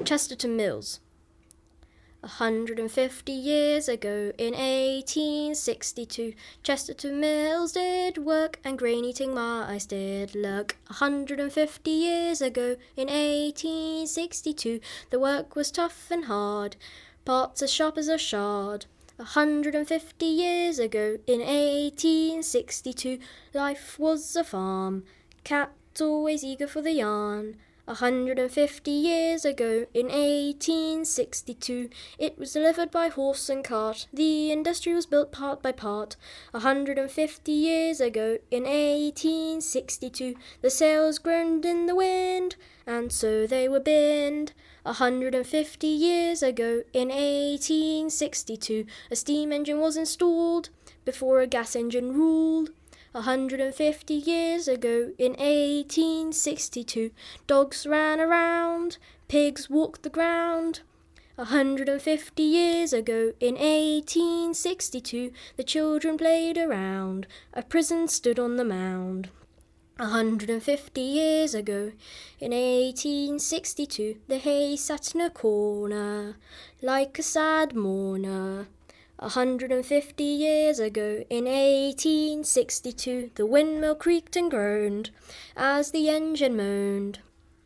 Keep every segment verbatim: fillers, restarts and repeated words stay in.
Chesterton Mills. A hundred and fifty years ago, in eighteen sixty-two, Chesterton Mills did work, and grain-eating mice did lurk. A hundred and fifty years ago, in eighteen sixty-two, the work was tough and hard, parts as sharp as a shard. A hundred and fifty years ago, in eighteen sixty-two, life was a farm, cat always eager for the yarn. A hundred and fifty years ago, in eighteen sixty-two, it was delivered by horse and cart. The industry was built part by part. A hundred and fifty years ago, in eighteen sixty-two, the sails groaned in the wind, and so they were binned. A hundred and fifty years ago, in eighteen sixty-two, a steam engine was installed before a gas engine ruled. A hundred and fifty years ago, in eighteen sixty-two, dogs ran around, pigs walked the ground. A hundred and fifty years ago, in eighteen sixty-two, the children played around, a prison stood on the mound. A hundred and fifty years ago, in eighteen sixty-two, the hay sat in a corner, like a sad mourner. A hundred and fifty years ago, in eighteen sixty-two, the windmill creaked and groaned as the engine moaned.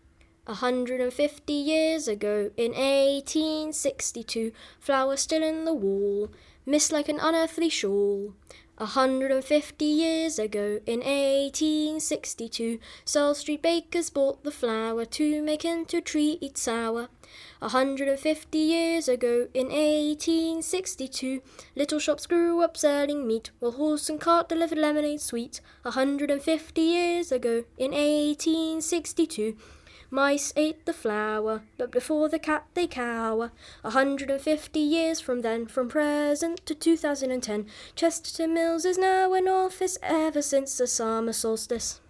A hundred and fifty years ago, in eighteen sixty-two, flowers still in the wall, mist like an unearthly shawl. A hundred and fifty years ago, in eighteen sixty-two, Searle Street bakers bought the flour to make into treat sour. A hundred and fifty years ago, in eighteen sixty-two, little shops grew up selling meat, while horse and cart delivered lemonade sweet. A hundred and fifty years ago, in eighteen sixty-two, mice ate the flour, but before the cat they cower. A hundred and fifty years from then, from present to two thousand and ten, Chesterton Mills is now in office ever since the summer solstice.